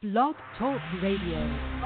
Blog Talk Radio.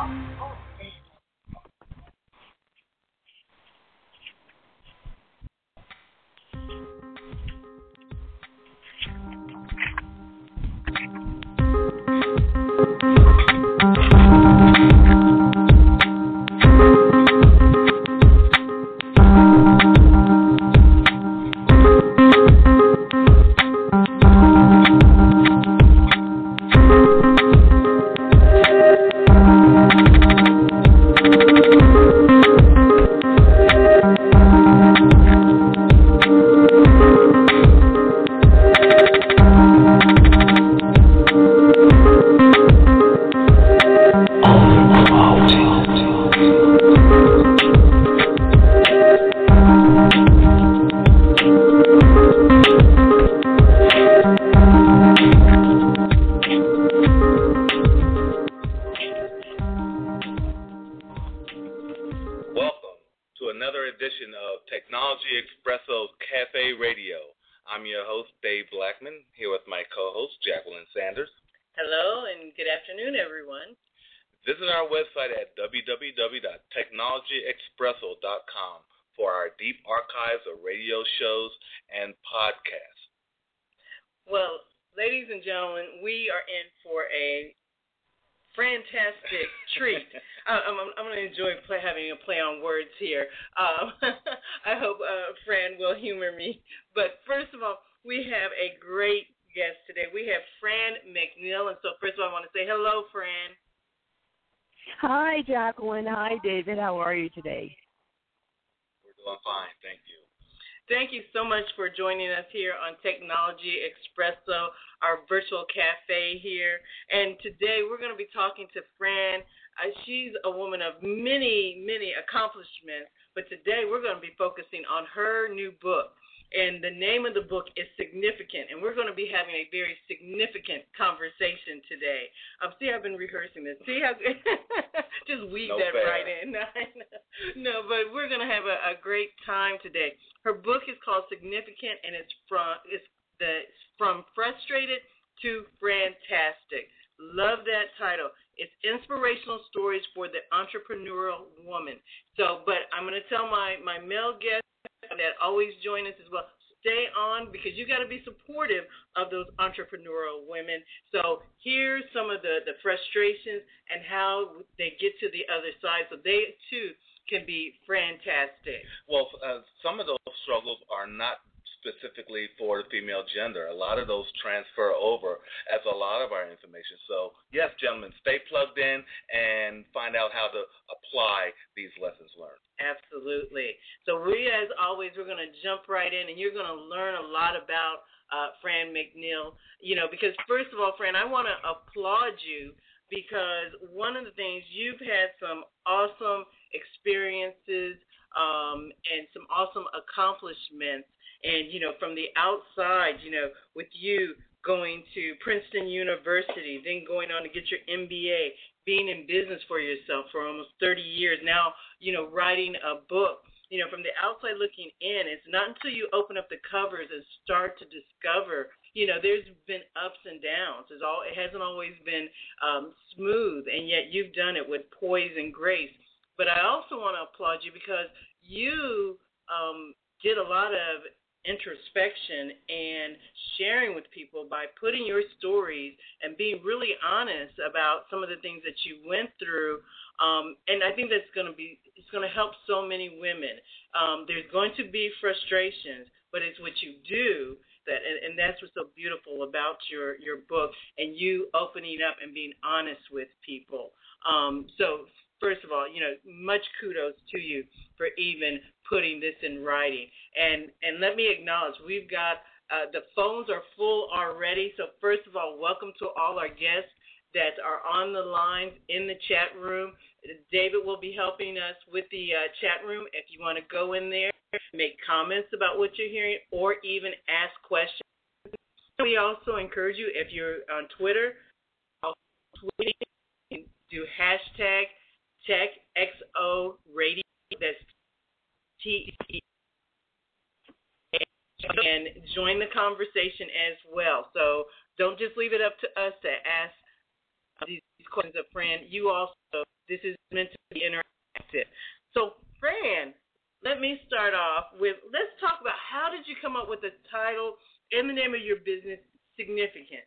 Hi, Jacqueline. Hi, David. How are you today? We're doing fine. Thank you. Thank you so much for joining us here on Technology Expresso, our virtual cafe here. And today we're going to be talking to Fran. She's a woman of many, many accomplishments, but today we're going to be focusing on her new book. And the name of the book is Significant, and we're going to be having a very significant conversation today. See, I've been rehearsing this. See how just weave that fair. right in. No, but we're going to have a great time today. Her book is called Significant, and it's from frustrated to fantastic. Love that title. It's inspirational stories for the entrepreneurial woman. But I'm going to tell my male guests that always join us as well. Stay on because you got to be supportive of those entrepreneurial women. So here's some of the frustrations and how they get to the other side so they too can be fantastic. Well, some of those struggles are not specifically for the female gender. A lot of those transfer over as a lot of our information. So, yes, gentlemen, stay plugged in and find out how to apply these lessons learned. Absolutely. So we, as always, we're going to jump right in, and you're going to learn a lot about Fran McNeil. Because first of all, Fran, I want to applaud you because one of the things, you've had some awesome experiences and some awesome accomplishments. And, from the outside, with you going to Princeton University, then going on to get your MBA, being in business for yourself for almost 30 years, now, writing a book. From the outside looking in, it's not until you open up the covers and start to discover, there's been ups and downs. It hasn't always been smooth, and yet you've done it with poise and grace. But I also want to applaud you because you did a lot of introspection and sharing with people by putting your stories and being really honest about some of the things that you went through. And I think it's going to help so many women. There's going to be frustrations, but it's what you do and that's what's so beautiful about your book and you opening up and being honest with people. So first of all, much kudos to you for even putting this in writing. And let me acknowledge, we've got the phones are full already. So first of all, welcome to all our guests that are on the line in the chat room. David will be helping us with the chat room. If you want to go in there, make comments about what you're hearing, or even ask questions. We also encourage you, if you're on Twitter, do hashtag TechXORadio. That's TE. And join the conversation as well. So don't just leave it up to us to ask these these questions of Fran. You also, this is meant to be interactive. So, Fran, let me start off with, let's talk about how did you come up with the title and the name of your business, Significant?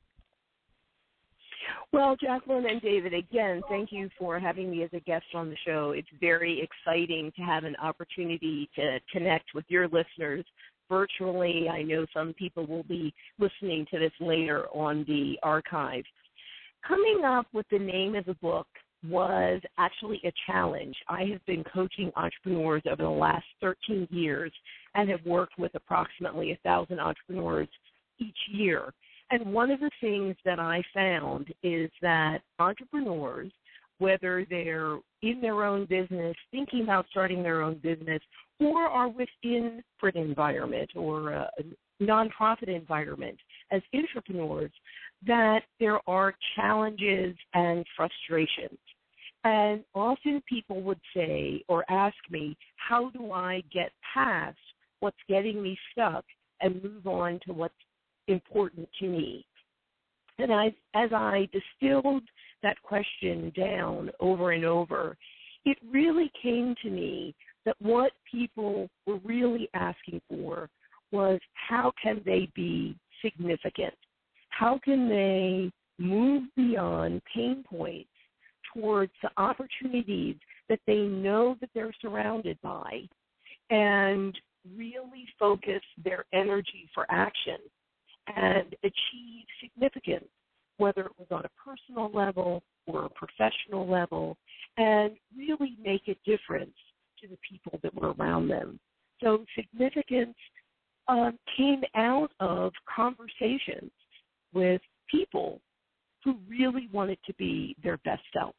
Well, Jacqueline and David, again, thank you for having me as a guest on the show. It's very exciting to have an opportunity to connect with your listeners virtually. I know some people will be listening to this later on the archive. Coming up with the name of the book was actually a challenge. I have been coaching entrepreneurs over the last 13 years and have worked with approximately 1,000 entrepreneurs each year. And one of the things that I found is that entrepreneurs, whether they're in their own business, thinking about starting their own business, or are within an environment or a nonprofit environment as entrepreneurs, that there are challenges and frustrations. And often people would say or ask me, how do I get past what's getting me stuck and move on to what's important to me? And as I distilled that question down over and over, it really came to me that what people were really asking for was, how can they be significant? How can they move beyond pain points towards the opportunities that they know that they're surrounded by, and really focus their energy for action and achieve significance, whether it was on a personal level or a professional level, and really make a difference to the people that were around them. So significance came out of conversations with people who really wanted to be their best selves.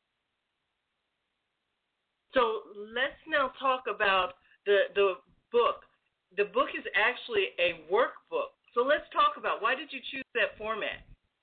So let's now talk about the book. The book is actually a workbook. So let's talk about, why did you choose that format?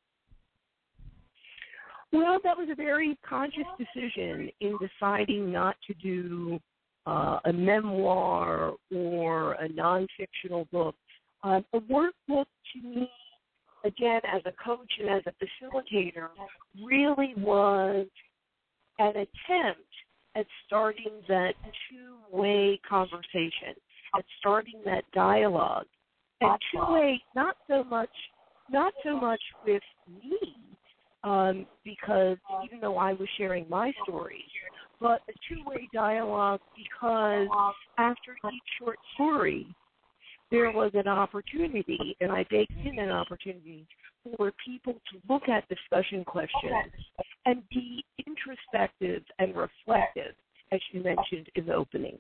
Well, that was a very conscious decision in deciding not to do a memoir or a non-fictional book. A workbook, to me, again, as a coach and as a facilitator, really was an attempt at starting that two-way conversation, at starting that dialogue. And two-way, not so much with me, because even though I was sharing my stories, but a two-way dialogue because after each short story, there was an opportunity, and I baked in an opportunity for people to look at discussion questions and be introspective and reflective, as you mentioned in the opening.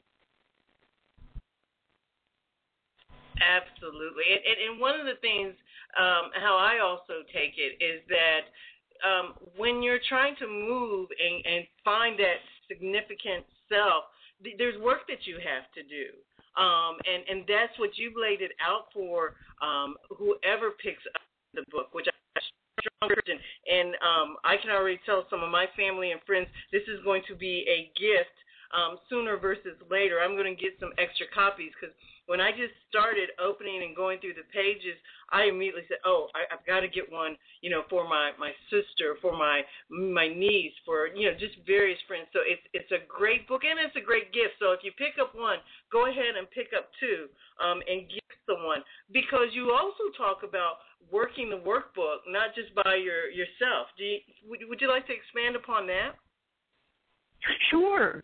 Absolutely. And one of the things, how I also take it, is that when you're trying to move and find that significant self, there's work that you have to do. And that's what you've laid it out for whoever picks up the book, which I'm strong Christian. And I can already tell some of my family and friends this is going to be a gift sooner versus later. I'm going to get some extra copies, because when I just started opening and going through the pages, I immediately said, I've got to get one, for my sister, for my niece, for, just various friends. So it's a great book, and it's a great gift. So if you pick up one, go ahead and pick up two and gift someone, because you also talk about working the workbook, not just by yourself. Would you like to expand upon that? Sure.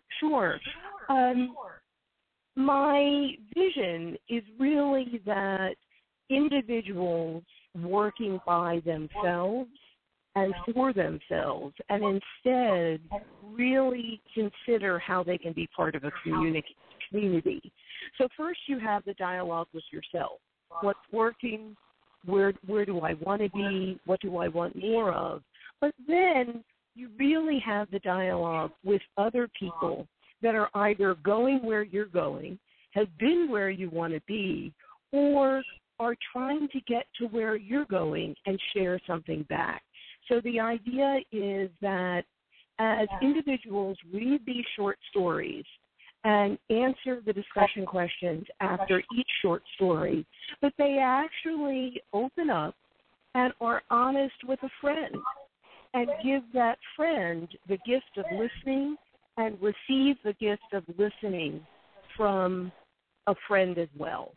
My vision is really that individuals working by themselves and for themselves, and instead really consider how they can be part of a community. So first you have the dialogue with yourself. What's working? Where do I want to be? What do I want more of? But then you really have the dialogue with other people that are either going where you're going, have been where you want to be, or are trying to get to where you're going and share something back. So the idea is that as individuals read these short stories and answer the discussion questions after each short story, that they actually open up and are honest with a friend and give that friend the gift of listening and receive the gift of listening from a friend as well.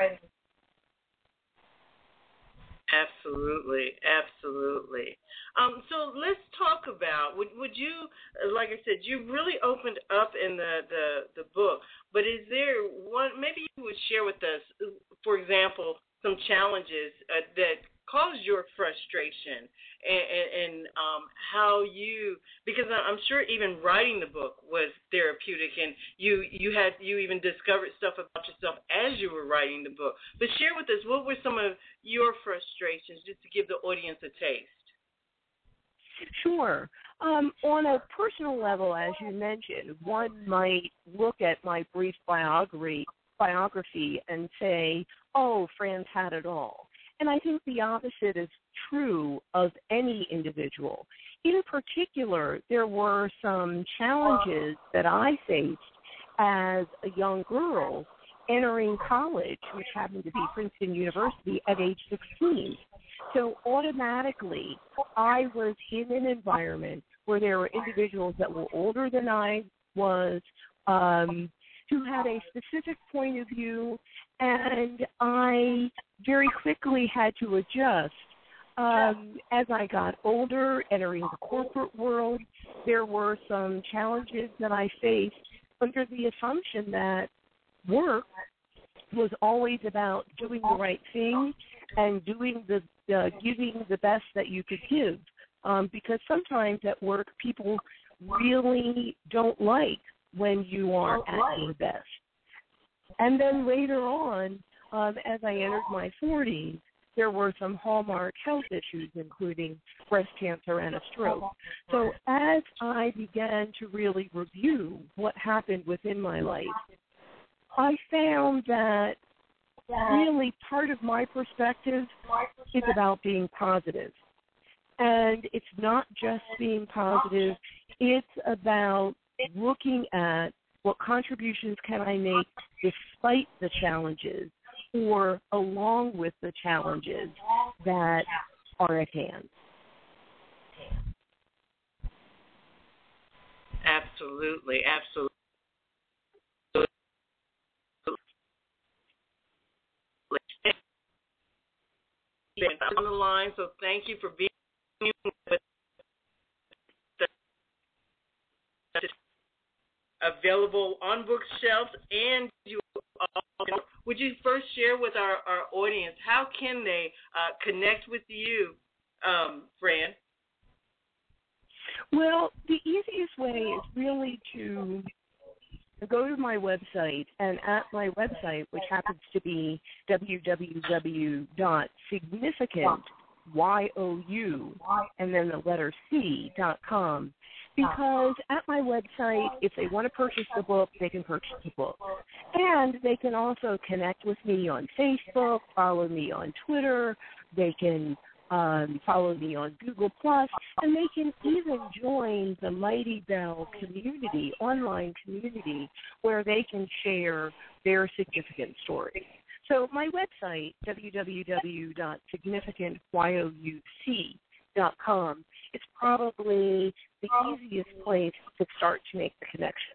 Absolutely, absolutely. So let's talk about, would you, like I said, you really opened up in the book, but is there one, maybe you would share with us, for example, some challenges that caused your frustration and how you, because I'm sure even writing the book was therapeutic, and you even discovered stuff about yourself as you were writing the book. But share with us, what were some of your frustrations, just to give the audience a taste? Sure. On a personal level, as you mentioned, one might look at my brief biography and say, oh, Fran's had it all. And I think the opposite is true of any individual. In particular, there were some challenges that I faced as a young girl entering college, which happened to be Princeton University, at age 16. So automatically, I was in an environment where there were individuals that were older than I was, who had a specific point of view, and I very quickly had to adjust. As I got older, entering the corporate world, there were some challenges that I faced under the assumption that work was always about doing the right thing and doing giving the best that you could give. Because sometimes at work, people really don't like when you are at your best. And then later on, as I entered my 40s, there were some hallmark health issues, including breast cancer and a stroke. So as I began to really review what happened within my life, I found that really part of my perspective is about being positive. And it's not just being positive, it's about looking at what contributions can I make despite the challenges or along with the challenges that are at hand. Absolutely, absolutely. On the line, so thank you for being with us. Available on bookshelves, and you would you first share with our audience how can they connect with you, Fran? Well, the easiest way is really to go to my website, and at my website, which happens to be www.significant, Y-O-U, and then the letter C.com, because at my website, if they want to purchase the book, they can purchase the book. And they can also connect with me on Facebook, follow me on Twitter, they can follow me on Google+, and they can even join the Mighty Bell community, online community, where they can share their significant stories. So my website, www.significantYOUC.com, is probably the easiest place to start to make the connection.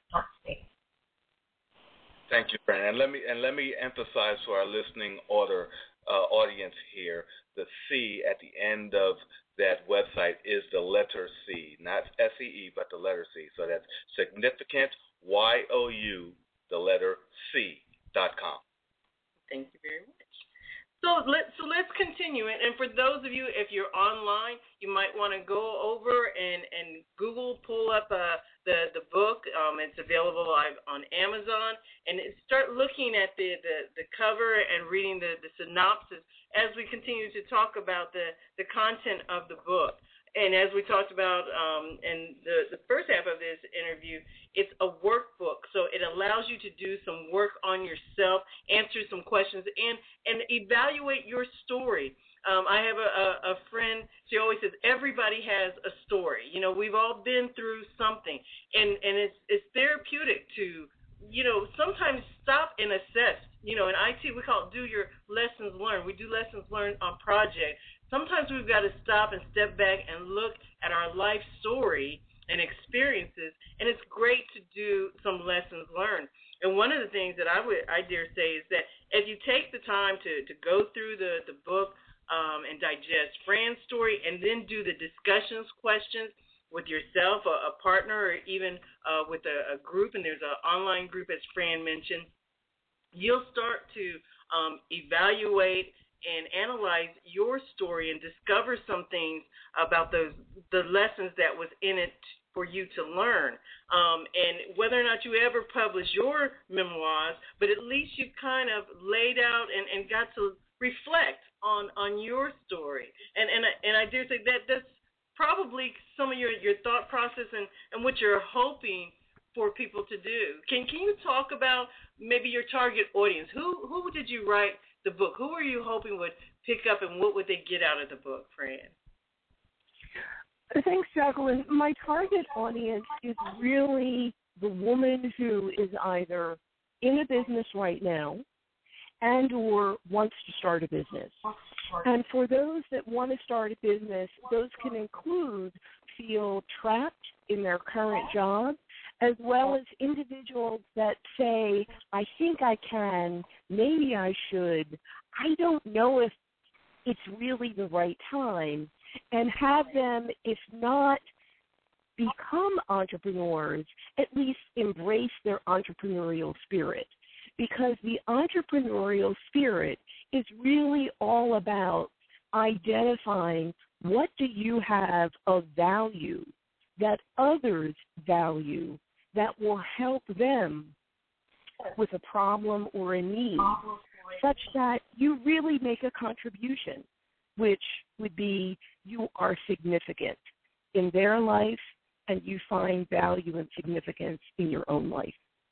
Thank you, Fran. And let me emphasize to our listening audience here, the C at the end of that website is the letter C, not S-E-E, but the letter C. So that's significant, Y-O-U, the letter C.com. Thank you very much. So let's continue. And for those of you, if you're online, you might want to go over and Google, pull up the book. It's available on Amazon, and start looking at the cover and reading the synopsis as we continue to talk about the content of the book. And as we talked about in the first half of this interview, it's a workbook. So it allows you to do some work on yourself, answer some questions, and evaluate your story. I have a friend, she always says, everybody has a story. You know, we've all been through something. And it's therapeutic to, sometimes stop and assess. In IT, we call it do your lessons learned. We do lessons learned on project sometimes we've got to stop and step back and look at our life story and experiences, and it's great to do some lessons learned. And one of the things that I dare say is that as you take the time to go through the book and digest Fran's story, and then do the discussions questions with yourself, a partner, or even with a group, and there's an online group, as Fran mentioned, you'll start to evaluate and analyze your story and discover some things about the lessons that was in it for you to learn. And whether or not you ever publish your memoirs, but at least you kind of laid out and got to reflect on your story. And I dare say that's probably some of your thought process and what you're hoping for people to do. Can you talk about maybe your target audience? Who did you write the book? Who are you hoping would pick up, and what would they get out of the book, Fran? Thanks, Jacqueline. My target audience is really the woman who is either in a business right now and or wants to start a business. And for those that want to start a business, those can include feel trapped in their current job, as well as individuals that say, I think I can, maybe I should, I don't know if it's really the right time, and have them, if not become entrepreneurs, at least embrace their entrepreneurial spirit. Because the entrepreneurial spirit is really all about identifying what do you have of value that others value that will help them with a problem or a need, such that you really make a contribution, which would be you are significant in their life and you find value and significance in your own life.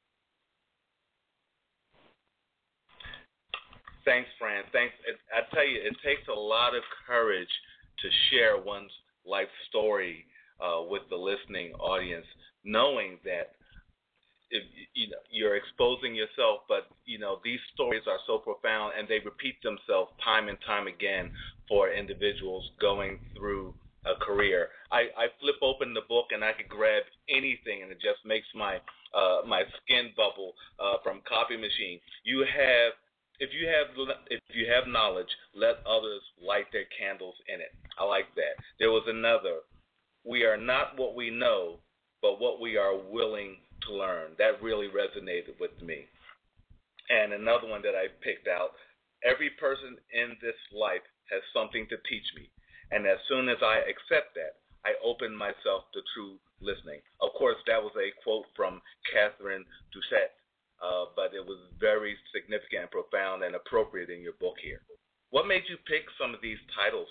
Thanks, Fran. Thanks. I tell you, it takes a lot of courage to share one's life story with the listening audience, knowing that you're exposing yourself, but these stories are so profound and they repeat themselves time and time again for individuals going through a career. I flip open the book and I could grab anything, and it just makes my skin bubble from copy machine. If you have knowledge, let others light their candles in it. I like that. There was another. We are not what we know, but what we are willing to learn. That really resonated with me. And another one that I picked out, every person in this life has something to teach me. And as soon as I accept that, I open myself to true listening. Of course, that was a quote from Catherine Doucette, but it was very significant and profound and appropriate in your book here. What made you pick some of these titles?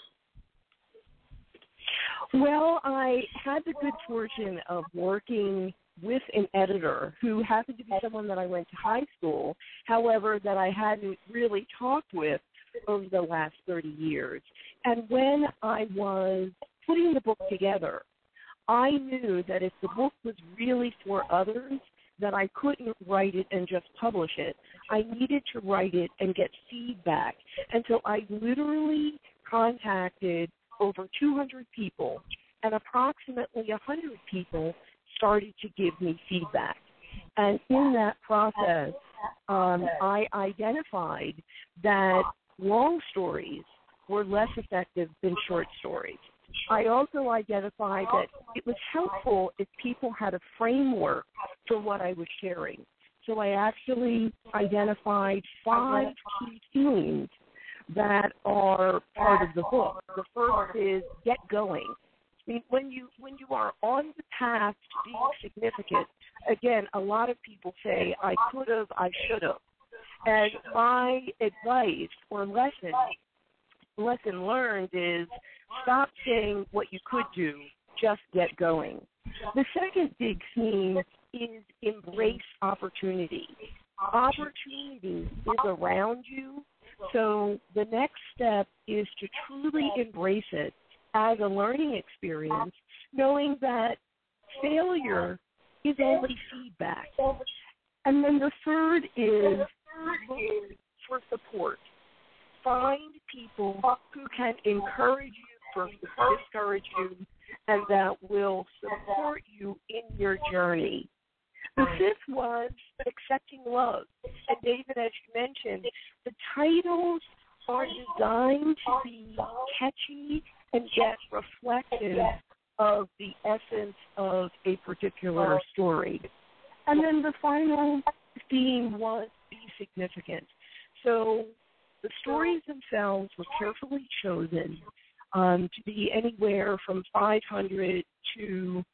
Well, I had the good fortune of working with an editor who happened to be someone that I went to high school, however, that I hadn't really talked with over the last 30 years. And when I was putting the book together, I knew that if the book was really for others, that I couldn't write it and just publish it. I needed to write it and get feedback. And so I literally contacted over 200 people, and approximately 100 people started to give me feedback. And in that process, I identified that long stories were less effective than short stories. I also identified that it was helpful if people had a framework for what I was sharing. So I actually identified 5 key themes that are part of the book. The first is get going. I mean, when you are on the path to being significant, again, a lot of people say, I could have, I should have. And my advice or lesson learned is stop saying what you could do, just get going. The second big theme is embrace opportunity. Opportunity is around you, so the next step is to truly embrace it as a learning experience, knowing that failure is only feedback. And then the third is look for support. find people who can encourage you versus discourage you, and that will support you in your journey. The fifth was accepting love. And David, as you mentioned, the titles are designed to be catchy and yet reflective of the essence of a particular story. And then the final theme was be significant. So the stories themselves were carefully chosen to be anywhere from 500 to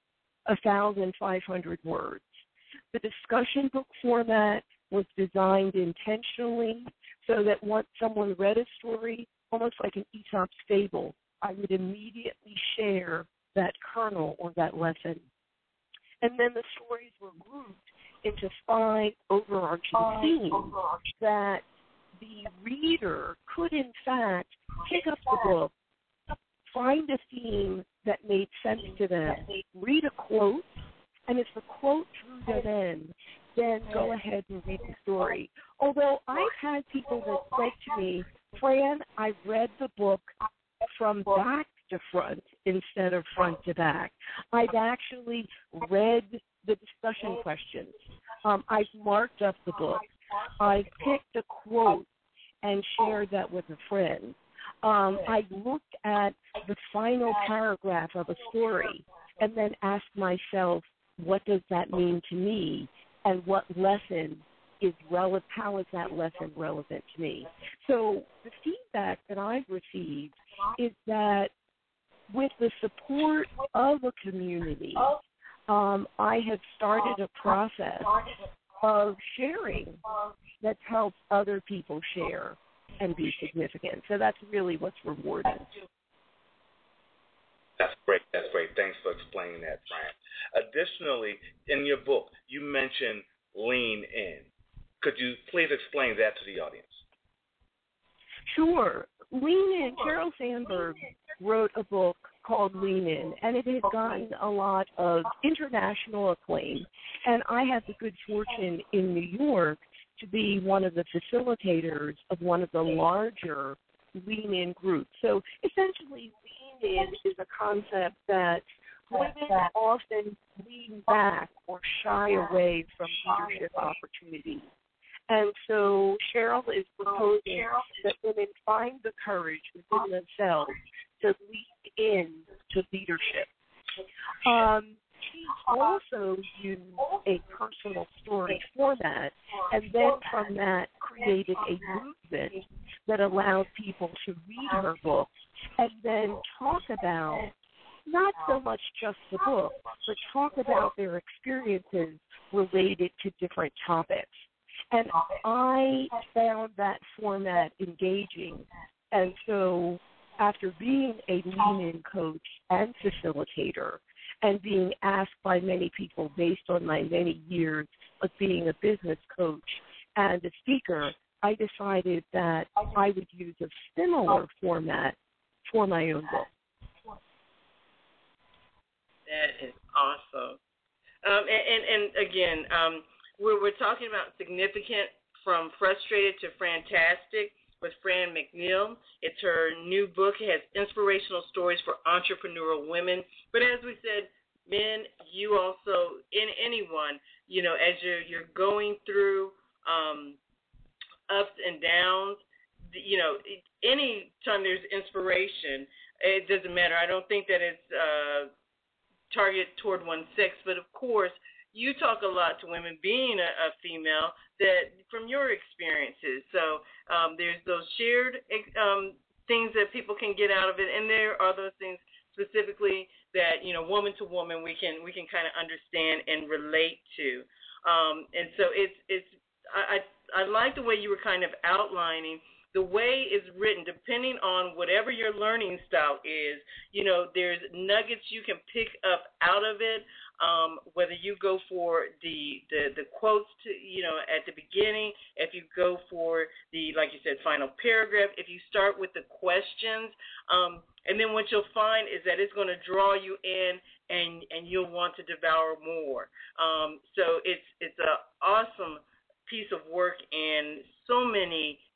1,500 words. The discussion book format was designed intentionally so that once someone read a story, almost like an Aesop's fable, I would immediately share that kernel or that lesson. And then the stories were grouped into 5 overarching themes that the reader could, in fact, pick up the book, find a theme that made sense to them, read a quote, and if the quote drew them in, then go ahead and read the story. Although I've had people that said to me, Fran, I read the book from back to front instead of front to back. I've actually read the discussion questions. I've marked up the book. I picked a quote and shared that with a friend. I looked at the final paragraph of a story and then asked myself, what does that mean to me, and what lesson is relevant? How is that lesson relevant to me? So the feedback that I've received is that with the support of a community, I have started a process of sharing that's helped other people share and be significant. So that's really what's rewarding. That's great. That's great. Thanks for explaining that, Fran. Additionally, in your book, you mentioned lean in. Could you please explain that to the audience? Sure. Lean In, Sheryl Sandberg wrote a book called Lean In, and it has gotten a lot of international acclaim. And I have the good fortune in New York to be one of the facilitators of one of the larger Lean In groups. So essentially, Lean In is a concept that women often lean back or shy away from leadership opportunities. And so Sheryl is proposing that women find the courage within themselves to lead in to leadership. She also used a personal story format, and then from that created a movement that allowed people to read her book and then talk about not so much just the book, but talk about their experiences related to different topics. And I found that format engaging. And so after being a lean-in coach and facilitator and being asked by many people based on my many years of being a business coach and a speaker, I decided that I would use a similar format for my own book. That is awesome. And again, we're talking about significant from frustrated to fantastic with Fran McNeil. It's her new book. It has inspirational stories for entrepreneurial women. But as we said, men, you also, anyone, as you're going through ups and downs, any time there's inspiration, it doesn't matter. I don't think that it's targeted toward one sex, but of course, you talk a lot to women, being a female, that from your experiences. So there's those shared things that people can get out of it, and there are those things specifically that woman to woman we can kind of understand and relate to. And so I like the way you were kind of outlining the way it's written, depending on whatever your learning style is. There's nuggets you can pick up out of it. Whether you go for the quotes at the beginning, if you go for the, like you said, final paragraph, if you start with the questions, and then what you'll find is that it's going to draw you in, and you'll want to devour more. So it's an awesome piece of work, and so many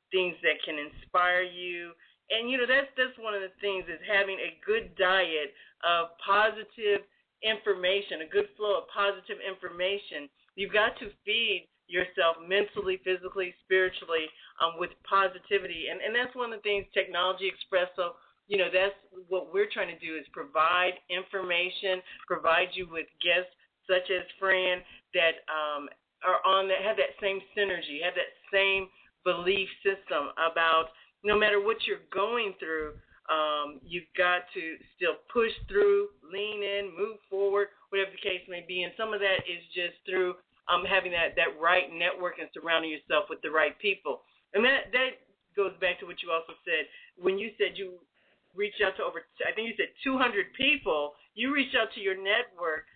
things that can inspire you. And, that's one of the things is having a good diet of positive information, a good flow of positive information. You've got to feed yourself mentally, physically, spiritually with positivity. And that's one of the things Technology Expresso, that's what we're trying to do is provide information, provide you with guests such as Fran that are on that, have that same synergy, have that same belief system about no matter what you're going through, you've got to still push through, lean in, move forward, whatever the case may be. And some of that is just through having that right network and surrounding yourself with the right people. And that goes back to what you also said. When you said you reached out to I think you said 200 people, you reached out to your network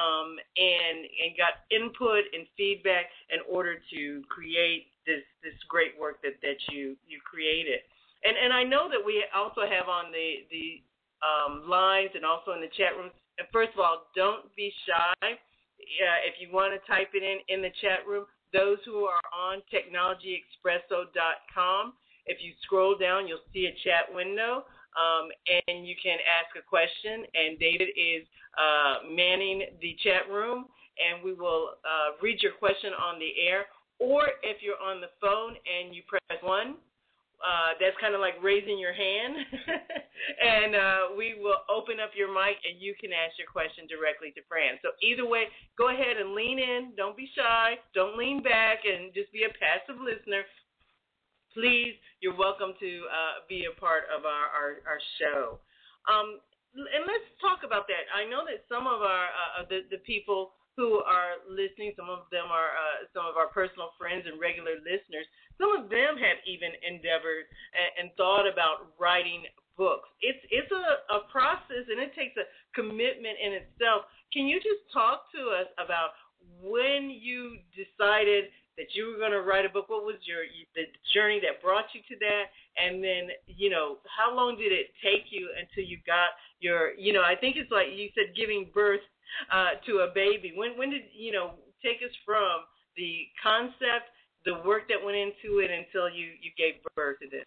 and got input and feedback in order to create this great work that you created. And I know that we also have on the lines and also in the chat room. And first of all, don't be shy. If you want to type it in the chat room, those who are on technologyexpresso.com, if you scroll down, you'll see a chat window, and you can ask a question. And David is manning the chat room, and we will read your question on the air. Or if you're on the phone and you press 1, that's kind of like raising your hand, and we will open up your mic, and you can ask your question directly to Fran. So either way, go ahead and lean in. Don't be shy. Don't lean back and just be a passive listener. Please, you're welcome to be a part of our show. And let's talk about that. I know that some of our the people who are listening, some of them are some of our personal friends and regular listeners. Some of them have even endeavored and thought about writing books. It's a process, and it takes a commitment in itself. Can you just talk to us about when you decided that you were going to write a book? What was the journey that brought you to that? And then, how long did it take you until you got your, I think it's like you said, giving birth to a baby. When did, take us from the concept, the work that went into it until you gave birth to this?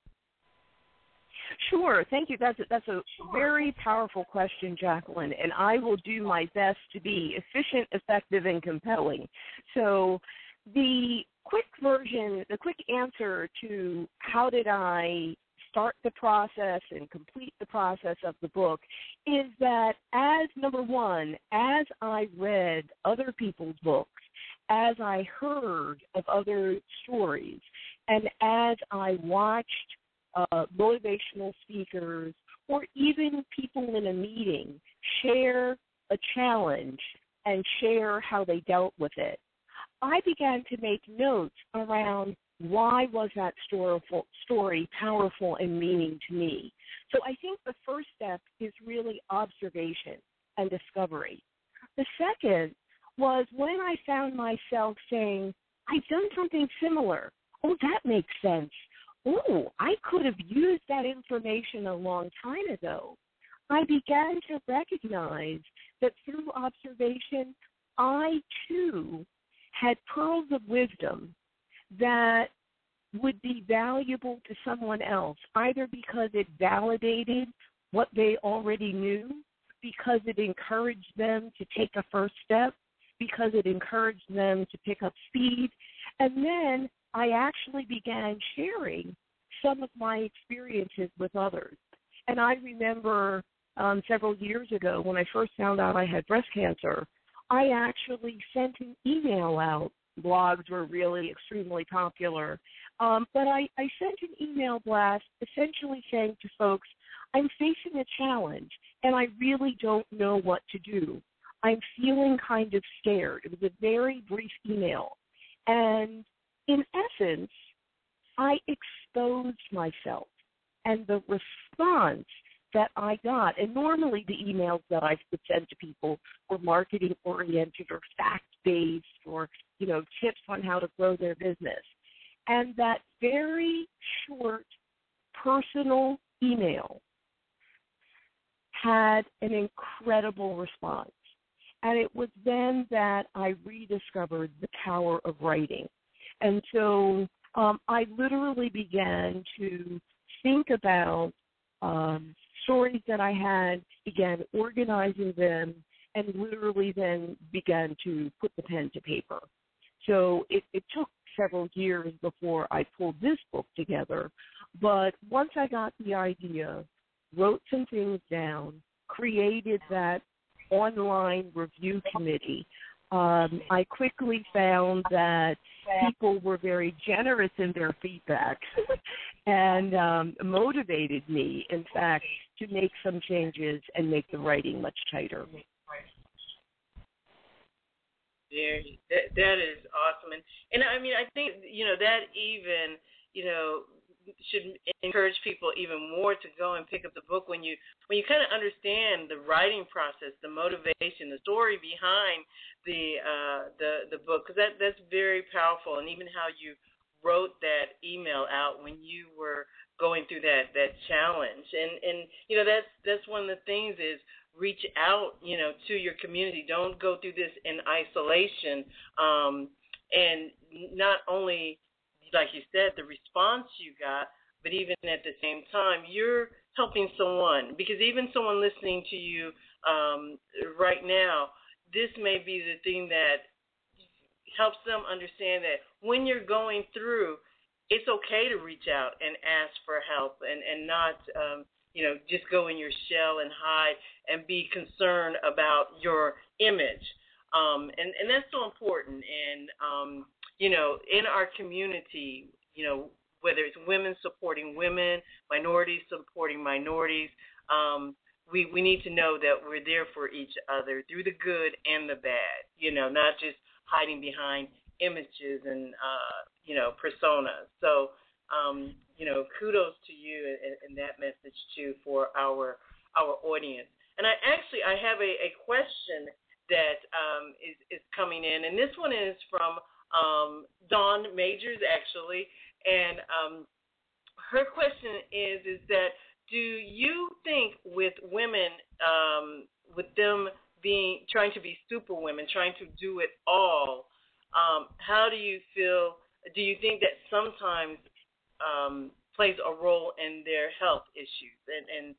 Sure. Thank you. That's a very powerful question, Jacqueline, and I will do my best to be efficient, effective, and compelling. So the quick answer to how did I start the process and complete the process of the book is that number one, as I read other people's books, as I heard of other stories, and as I watched motivational speakers or even people in a meeting share a challenge and share how they dealt with it, I began to make notes around why was that story powerful and meaning to me. So I think the first step is really observation and discovery. The second was when I found myself saying, I've done something similar. Oh, that makes sense. Oh, I could have used that information a long time ago. I began to recognize that through observation, I too had pearls of wisdom that would be valuable to someone else, either because it validated what they already knew, because it encouraged them to take a first step, because it encouraged them to pick up speed. And then I actually began sharing some of my experiences with others. And I remember several years ago when I first found out I had breast cancer, I actually sent an email out. Blogs were really extremely popular. But I sent an email blast essentially saying to folks, I'm facing a challenge, and I really don't know what to do. I'm feeling kind of scared. It was a very brief email. And in essence, I exposed myself. And the response that I got, and normally the emails that I would send to people were marketing-oriented or fact-based or, tips on how to grow their business. And that very short personal email had an incredible response. And it was then that I rediscovered the power of writing. And so I literally began to think about stories that I had, began organizing them, and literally then began to put the pen to paper. So it took several years before I pulled this book together. But once I got the idea, wrote some things down, created that online review committee, I quickly found that people were very generous in their feedback and motivated me, in fact, to make some changes and make the writing much tighter. That is awesome. And I mean, I think, that even, should encourage people even more to go and pick up the book when you kind of understand the writing process, the motivation, the story behind the book, because that's very powerful. And even how you wrote that email out when you were going through that challenge, and that's one of the things is reach out to your community. Don't go through this in isolation, and not only, like you said, the response you got, but even at the same time, you're helping someone, because even someone listening to you right now, this may be the thing that helps them understand that when you're going through, it's okay to reach out and ask for help and not, just go in your shell and hide and be concerned about your image. And that's so important. And, in our community, whether it's women supporting women, minorities supporting minorities, we need to know that we're there for each other through the good and the bad, not just hiding behind images and, personas. So, kudos to you and that message, too, for our audience. And I have a question that is coming in, and this one is from Dawn Majors, actually, and her question is that, do you think with women, with them trying to be super women, trying to do it all, how do you feel? Do you think that sometimes plays a role in their health issues, and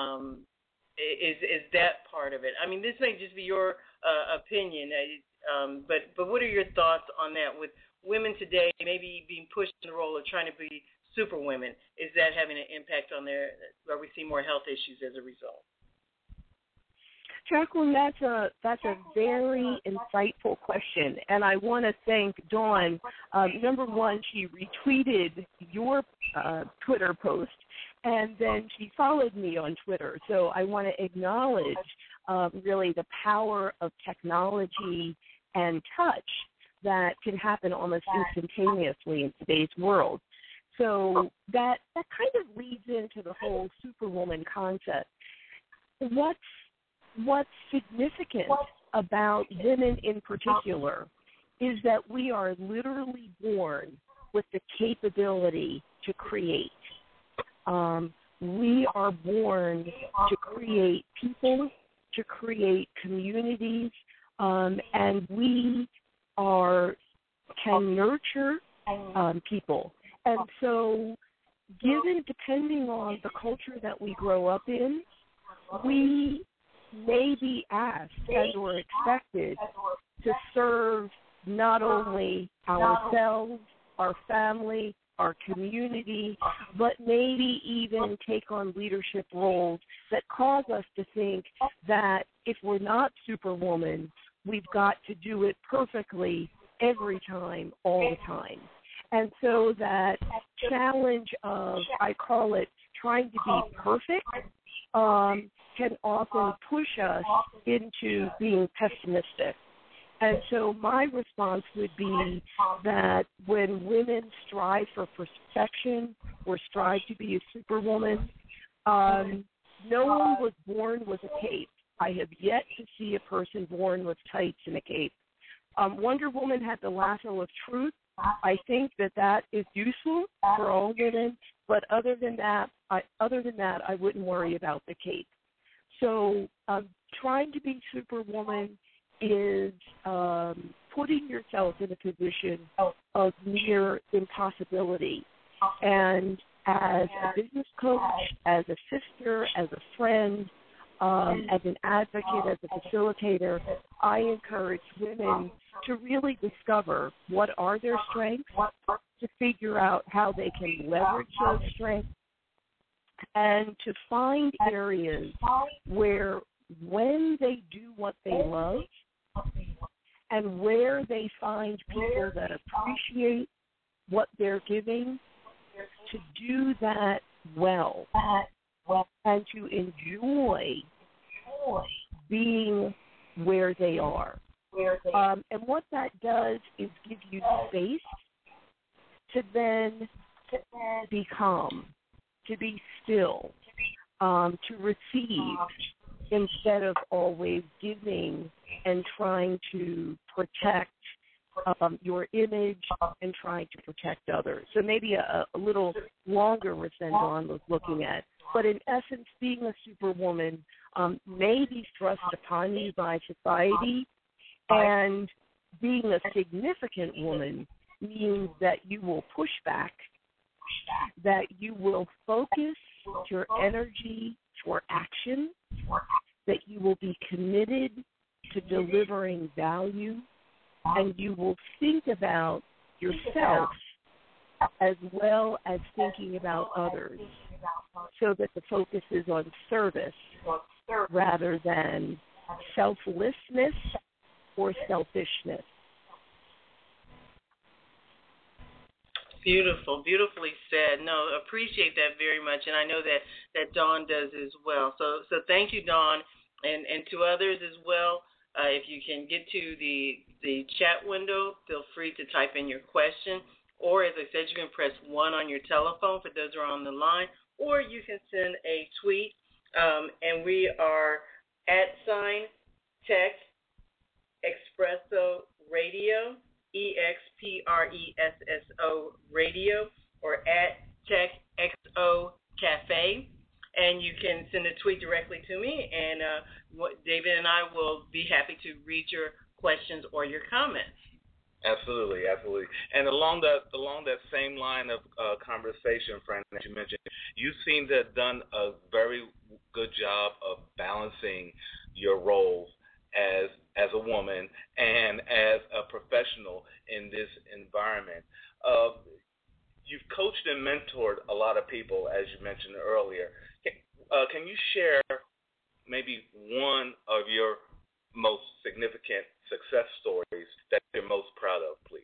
is that part of it? I mean, this may just be your opinion, but what are your thoughts on that? With women today maybe being pushed in the role of trying to be super women, is that having an impact on where we see more health issues as a result? Jacqueline, that's a very insightful question, and I want to thank Dawn. Number one, she retweeted your Twitter post, and then she followed me on Twitter. So I want to acknowledge really the power of technology and touch that can happen almost instantaneously in today's world. So that kind of leads into the whole superwoman concept. What's significant about women in particular is that we are literally born with the capability to create. We are born to create people, to create communities, and we can nurture people. And so, depending on the culture that we grow up in, we may be asked and or expected to serve not only ourselves, our family, our community, but maybe even take on leadership roles that cause us to think that if we're not superwoman, we've got to do it perfectly every time, all the time. And so that challenge of, I call it, trying to be perfect, can often push us into being pessimistic. And so my response would be that when women strive for perfection or strive to be a superwoman, no one was born with a cape. I have yet to see a person born with tights and a cape. Wonder Woman had the lasso of truth. I think that is useful for all women, but other than that, I wouldn't worry about the cape. So trying to be superwoman is putting yourself in a position of near impossibility. And as a business coach, as a sister, as a friend, as an advocate, as a facilitator, I encourage women to really discover what are their strengths, to figure out how they can leverage those strengths, and to find areas where when they do what they love and where they find people that appreciate what they're giving, to do that well and to enjoy being where they are. And what that does is give you space to then be calm, to be still, to receive instead of always giving and trying to protect your image and trying to protect others. So maybe a little longer what Dawn was looking at. But in essence, being a superwoman may be thrust upon you by society, and being a significant woman means that you will push back, that you will focus your energy for action, that you will be committed to delivering value, and you will think about yourself as well as thinking about others, so that the focus is on service rather than selflessness or selfishness. Beautiful, beautifully said. No, appreciate that very much, and I know that Dawn does as well. So thank you, Dawn, and to others as well. If you can get to the chat window, feel free to type in your question, or as I said, you can press 1 on your telephone for those who are on the line, or you can send a tweet, and we are @Tech Expresso Radio, EXPRESSO Radio, or @TechXO Cafe, and you can send a tweet directly to me, and David and I will be happy to read your questions or your comments. Absolutely, absolutely. And along that same line of conversation, Fran, that you mentioned, you seem to have done a very good job of balancing your roles as a woman and as a professional in this environment. You've coached and mentored a lot of people, as you mentioned earlier. Can you share maybe one of your most significant success stories that you're most proud of, please?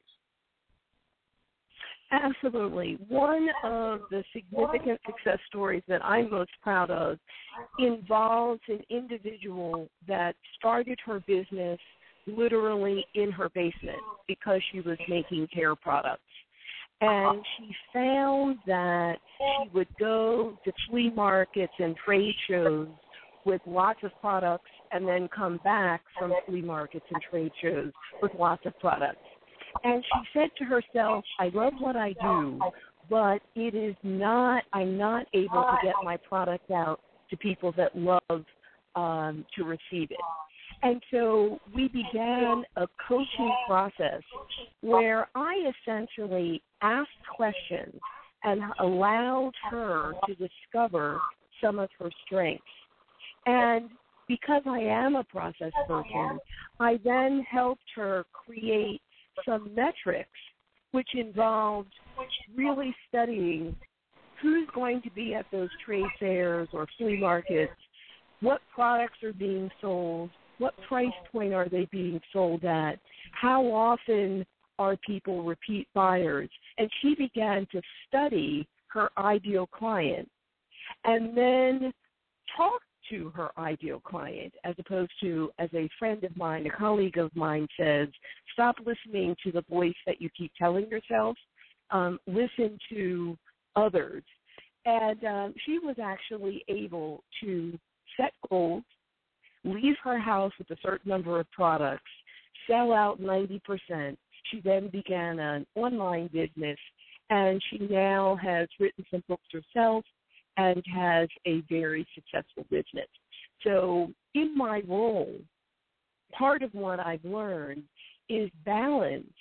Absolutely. One of the significant success stories that I'm most proud of involves an individual that started her business literally in her basement because she was making hair products. And she found that she would go to flea markets and trade shows with lots of products and then come back from flea markets and trade shows with lots of products. And she said to herself, I love what I do, but I'm not able to get my product out to people that love to receive it. And so we began a coaching process where I essentially asked questions and allowed her to discover some of her strengths. And because I am a process person, I then helped her create some metrics which involved really studying who's going to be at those trade fairs or flea markets, what products are being sold, what price point are they being sold at, how often are people repeat buyers. And she began to study her ideal client and then talk to her ideal client, as opposed to, as a friend of mine, a colleague of mine says, stop listening to the voice that you keep telling yourself, listen to others. And she was actually able to set goals, leave her house with a certain number of products, sell out 90%. She then began an online business, and she now has written some books herself and has a very successful business. So in my role, part of what I've learned is balance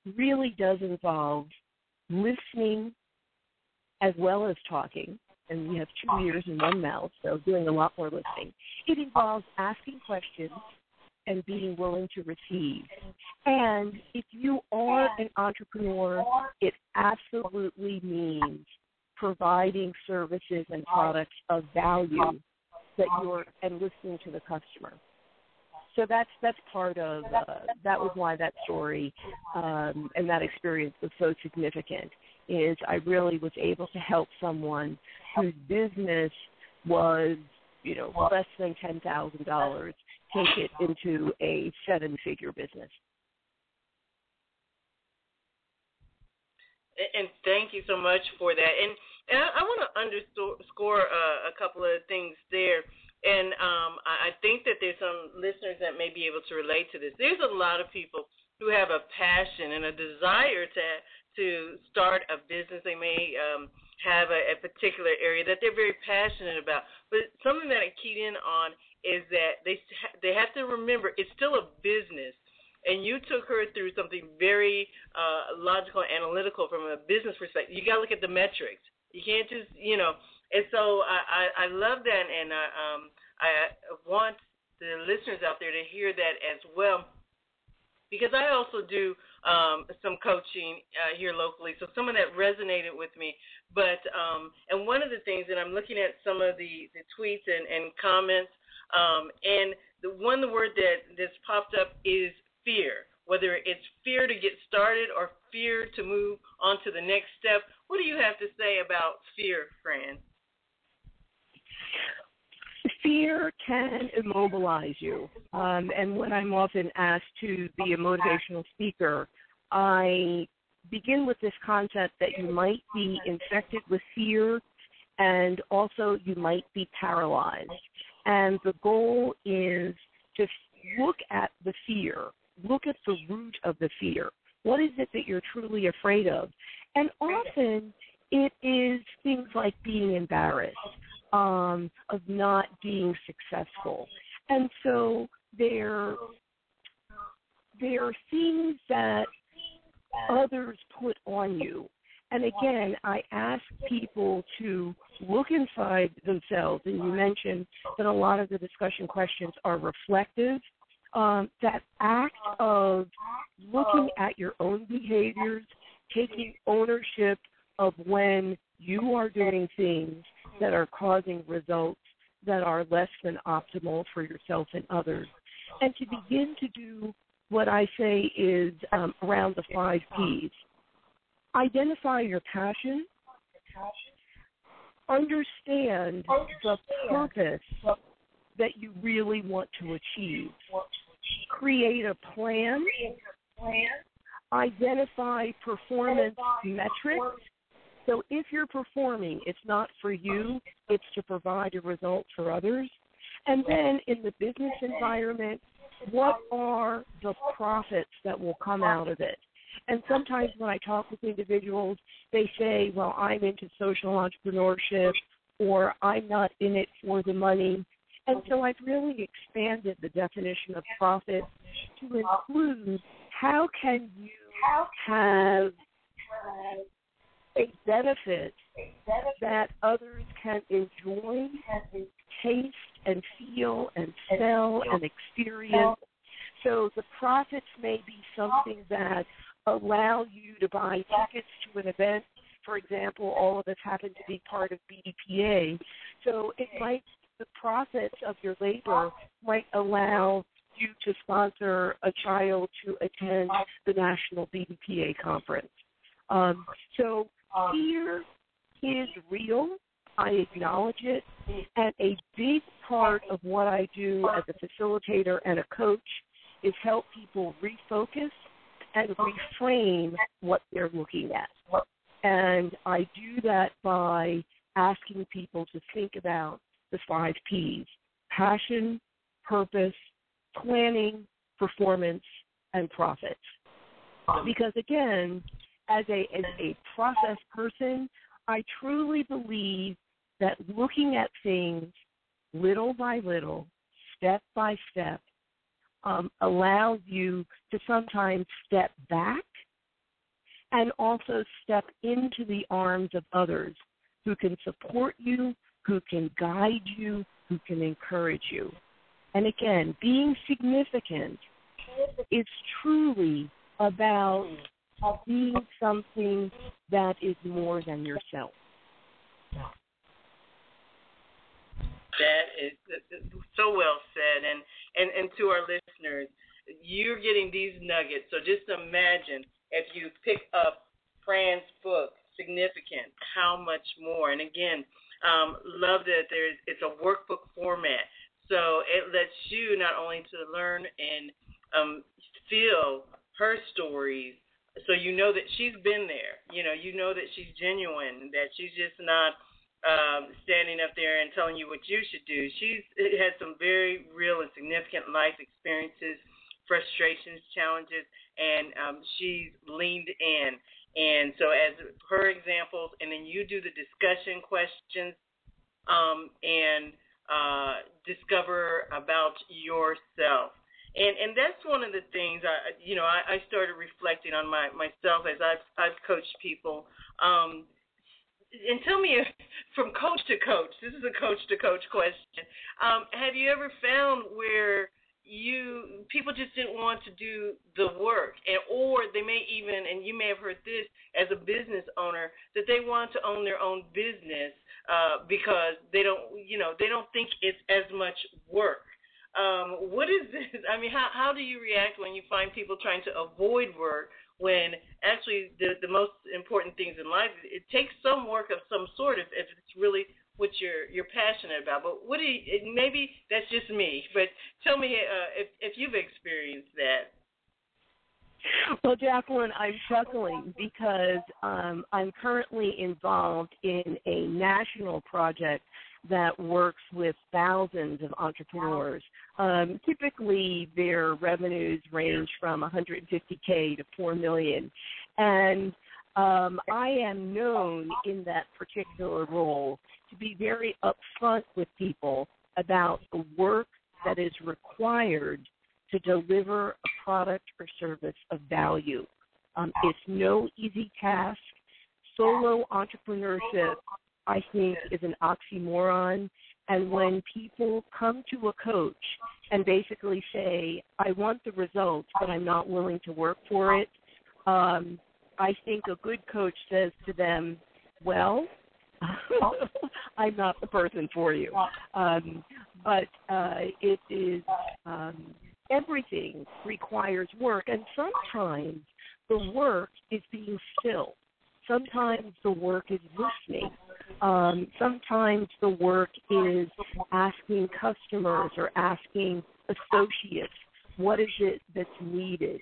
really does involve listening as well as talking, and we have 2 ears and 1 mouth, so doing a lot more listening. It involves asking questions and being willing to receive. And if you are an entrepreneur, it absolutely means providing services and products of value and listening to the customer. So that's part of that was why that story and that experience was so significant. Is I really was able to help someone whose business was less than $10,000 take it into a 7-figure business. And thank you so much for that. And I want to underscore a couple of things there. And I think that there's some listeners that may be able to relate to this. There's a lot of people who have a passion and a desire to start a business. They may have a particular area that they're very passionate about. But something that I keyed in on is that they have to remember it's still a business. And you took her through something very logical and analytical from a business perspective. You got to look at the metrics. You can't just, And so I love that, and I want the listeners out there to hear that as well, because I also do some coaching here locally, so some of that resonated with me. But and one of the things, and I'm looking at some of the tweets and comments, and the word that's popped up is fear, whether it's fear to get started or fear to move on to the next step. What do you have to say about fear, Fran? Fear can immobilize you. And when I'm often asked to be a motivational speaker, I begin with this concept that you might be infected with fear and also you might be paralyzed. And the goal is to look at the fear. Look at the root of the fear. What is it that you're truly afraid of? And often it is things like being embarrassed, of not being successful. And so there are things that others put on you. And again, I ask people to look inside themselves. And you mentioned that a lot of the discussion questions are reflective. That act of looking at your own behaviors, taking ownership of when you are doing things that are causing results that are less than optimal for yourself and others, and to begin to do what I say is around the 5 Ps. Identify your passion, understand the purpose that you really want to achieve, create a plan, identify performance metrics. So if you're performing, it's not for you, it's to provide a result for others. And then in the business environment, what are the profits that will come out of it? And sometimes when I talk with individuals, they say, well, I'm into social entrepreneurship, or I'm not in it for the money. And so I've really expanded the definition of profit to include how can you have a benefit that others can enjoy, taste and feel and sell and experience. So the profits may be something that allow you to buy tickets to an event. For example, all of us happen to be part of BDPA. So it might, the profits of your labor might allow you to sponsor a child to attend the National BDPA conference. So fear is real. I acknowledge it. And a big part of what I do as a facilitator and a coach is help people refocus and reframe what they're looking at. And I do that by asking people to think about the 5 Ps: passion, purpose, planning, performance, and profits. Because again, as a process person, I truly believe that looking at things little by little, step by step, allows you to sometimes step back and also step into the arms of others who can support you, who can guide you, who can encourage you. And again, being significant is truly about being something that is more than yourself. That is so well said. And to our listeners, you're getting these nuggets. So just imagine if you pick up Fran's book, Significant, how much more. And again, love that it's a workbook format. So it lets you not only to learn and feel her stories, so you know that she's been there. You know that she's genuine, that she's just not standing up there and telling you what you should do. She's had some very real and significant life experiences, frustrations, challenges, and she's leaned in. And so as her examples, and then you do the discussion questions and discover about yourself. And that's one of the things I started reflecting on myself as I've coached people. And tell me, from coach to coach, this is a coach to coach question. Have you ever found where people just didn't want to do the work, or they may even, and you may have heard this as a business owner, that they want to own their own business because they don't think it's as much work. What is this? I mean, how do you react when you find people trying to avoid work when actually the most important things in life, it takes some work of some sort if it's really what you're passionate about? But maybe that's just me, but tell me if you've experienced that. Well, Jacqueline, I'm chuckling because I'm currently involved in a national project that works with thousands of entrepreneurs. Typically, their revenues range from $150K to $4 million. And I am known in that particular role to be very upfront with people about the work that is required to deliver a product or service of value. It's no easy task. Solo entrepreneurship, I think, is an oxymoron. And when people come to a coach and basically say, I want the results, but I'm not willing to work for it, I think a good coach says to them, well, I'm not the person for you. But it is everything requires work, and sometimes the work is being still. Sometimes the work is listening. Sometimes the work is asking customers or asking associates, what is it that's needed?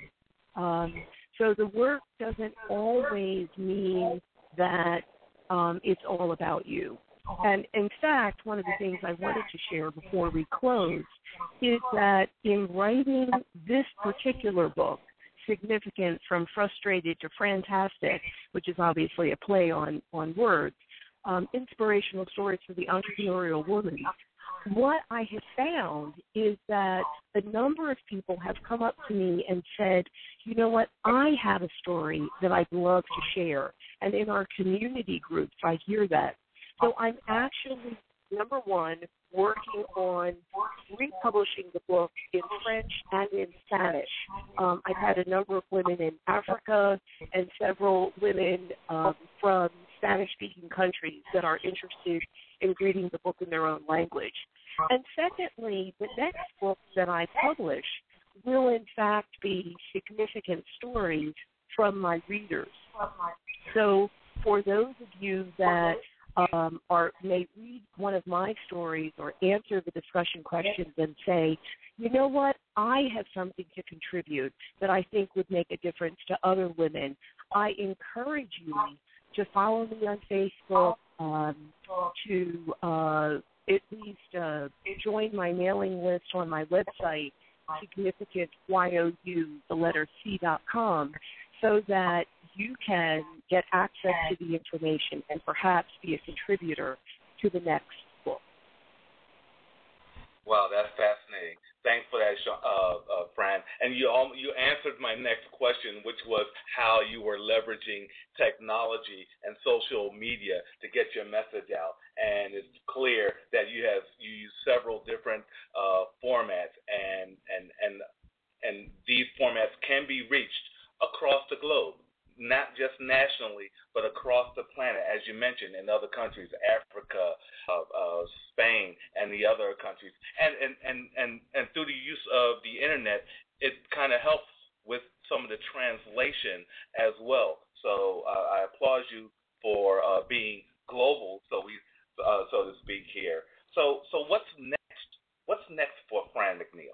So the work doesn't always mean that it's all about you. And in fact, one of the things I wanted to share before we close is that in writing this particular book, Significant from Frustrated to Fantastic, which is obviously a play on words, inspirational stories for the entrepreneurial woman, what I have found is that a number of people have come up to me and said, you know what, I have a story that I'd love to share. And in our community groups, I hear that. So I'm actually, number one, working on republishing the book in French and in Spanish. I've had a number of women in Africa and several women from Spanish-speaking countries that are interested in reading the book in their own language. And secondly, the next book that I publish will in fact be significant stories from my readers. So for those of you that may read one of my stories or answer the discussion questions and say, you know what, I have something to contribute that I think would make a difference to other women, I encourage you to follow me on Facebook, to at least join my mailing list on my website, significant, C.com, so that you can get access to the information and perhaps be a contributor to the next book. Wow, that's fascinating. Thanks for that, Fran. And you answered my next question, which was how you were leveraging technology and social media to get your message out. And it's clear that you use several different formats, and these formats can be reached across the globe, not just nationally, but across the planet, as you mentioned, in other countries, Africa, Spain, and the other countries. And through the use of the internet, it kind of helps with some of the translation as well. So I applaud you for being global, so to speak here. So what's next? What's next for Fran McNeil?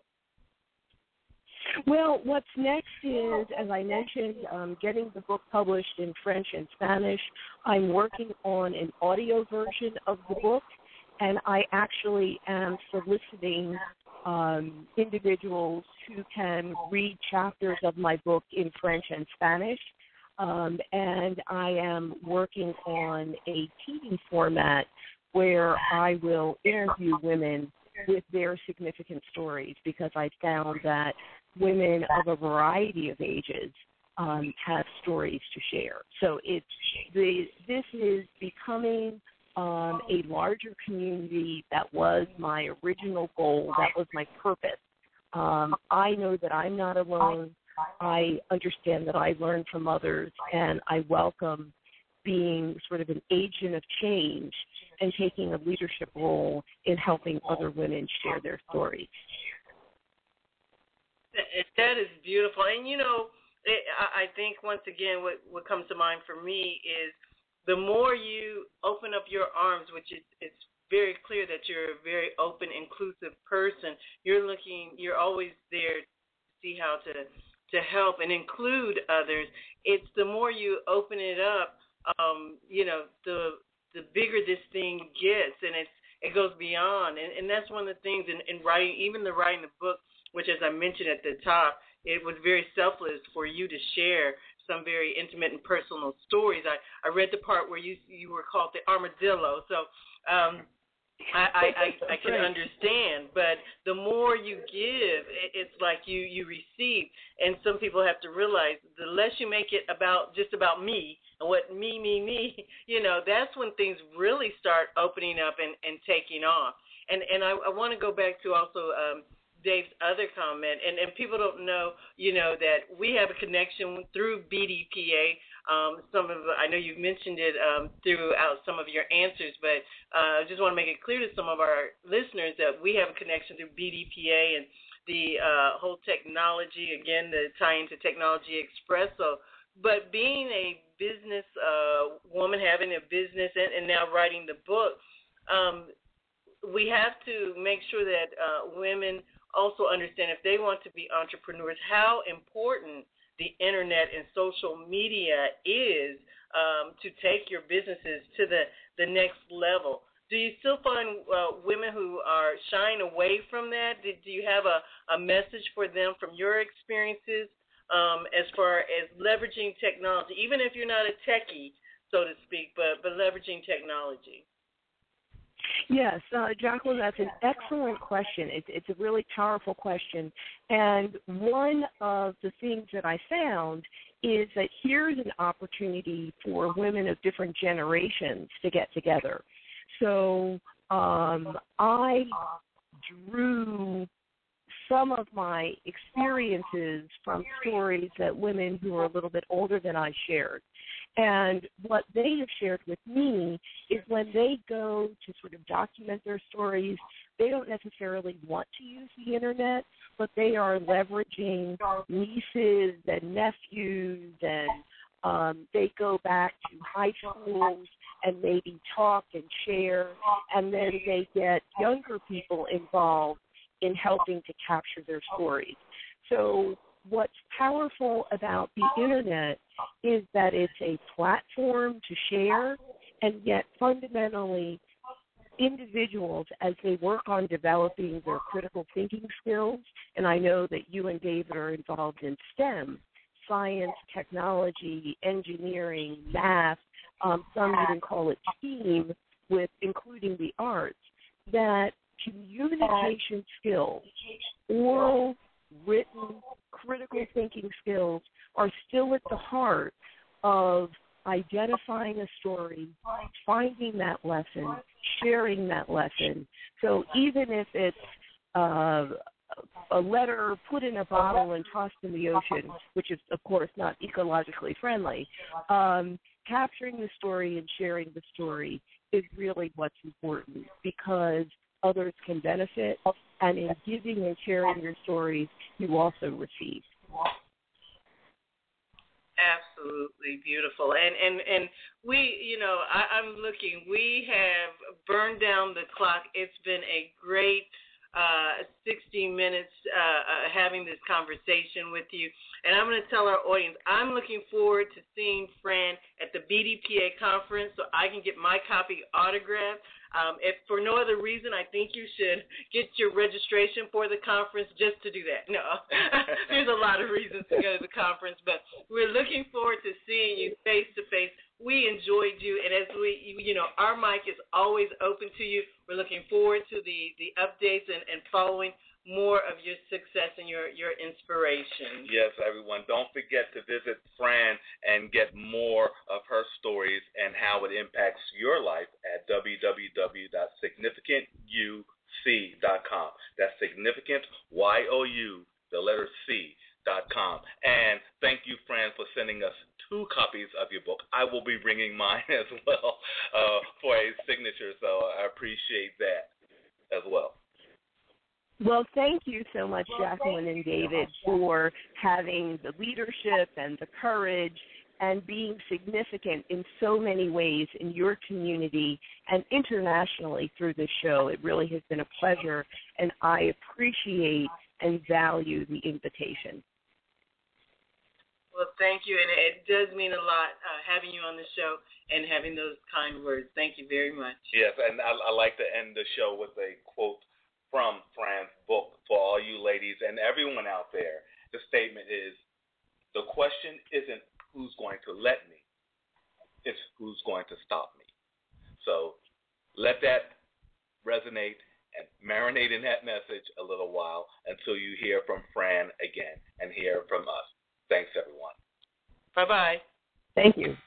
Well, what's next is, as I mentioned, getting the book published in French and Spanish. I'm working on an audio version of the book, and I actually am soliciting individuals who can read chapters of my book in French and Spanish. And I am working on a TV format where I will interview women with their significant stories, because I found that women of a variety of ages have stories to share. So this is becoming a larger community. That was my original goal. That was my purpose. I know that I'm not alone. I understand that I learn from others, and I welcome being sort of an agent of change and taking a leadership role in helping other women share their stories. That is beautiful. And, I think, once again, what comes to mind for me is the more you open up your arms, which it's very clear that you're a very open, inclusive person. You're always there to see how to help and include others. It's the more you open it up, the bigger this thing gets, and it goes beyond. And that's one of the things in writing, even the writing the book, which, as I mentioned at the top, it was very selfless for you to share some very intimate and personal stories. I read the part where you were called the armadillo, so I can understand. But the more you give, it's like you receive. And some people have to realize the less you make it just about me and what me, that's when things really start opening up and taking off. And I want to go back to also Dave's other comment, and people don't know, that we have a connection through BDPA. I know you've mentioned it throughout some of your answers, but I just want to make it clear to some of our listeners that we have a connection through BDPA and the whole technology, again, the tie into Technology Expresso. But being a business woman, having a business, and now writing the book, we have to make sure that women also understand, if they want to be entrepreneurs, how important the internet and social media is to take your businesses to the next level. Do you still find women who are shying away from that? Do you have a message for them from your experiences as far as leveraging technology, even if you're not a techie, so to speak, but leveraging technology? Yes, Jacqueline, that's an excellent question. It's a really powerful question. And one of the things that I found is that here's an opportunity for women of different generations to get together. So I drew some of my experiences from stories that women who are a little bit older than I shared. And what they have shared with me is when they go to sort of document their stories, they don't necessarily want to use the internet, but they are leveraging nieces and nephews, and they go back to high schools and maybe talk and share, and then they get younger people involved in helping to capture their stories. So what's powerful about the internet is that it's a platform to share, and yet fundamentally individuals, as they work on developing their critical thinking skills, and I know that you and David are involved in STEM, science, technology, engineering, math, some even call it STEAM, with including the arts, that communication skills, oral, written, critical thinking skills are still at the heart of identifying a story, finding that lesson, sharing that lesson. So even if it's a letter put in a bottle and tossed in the ocean, which is, of course, not ecologically friendly, capturing the story and sharing the story is really what's important, because others can benefit, and in giving and sharing your stories, you also receive. Absolutely beautiful. And we, you know, I'm looking, we have burned down the clock. It's been a great 60 minutes having this conversation with you. And I'm going to tell our audience, I'm looking forward to seeing Fran at the BDPA conference so I can get my copy autographed. If for no other reason, I think you should get your registration for the conference just to do that. No, there's a lot of reasons to go to the conference, but we're looking forward to seeing you face to face. We enjoyed you, and as we, you know, our mic is always open to you. We're looking forward to the updates and following more of your success and your inspiration. Yes, everyone. Don't forget to visit Fran and get more of her stories and how it impacts your life at www.significantuc.com. That's significant, Y-O-U, the letter C.com. And thank you, Fran, for sending us 2 copies of your book. I will be bringing mine as well for a signature, so I appreciate that as well. Well, thank you so much, Jacqueline and David, for having the leadership and the courage and being significant in so many ways in your community and internationally through this show. It really has been a pleasure, and I appreciate and value the invitation. Well, thank you, and it does mean a lot having you on the show and having those kind words. Thank you very much. Yes, and I like to end the show with a quote from Fran's book for all you ladies and everyone out there. The statement is, the question isn't who's going to let me, it's who's going to stop me. So let that resonate and marinate in that message a little while until you hear from Fran again and hear from us. Thanks, everyone. Bye-bye. Thank you.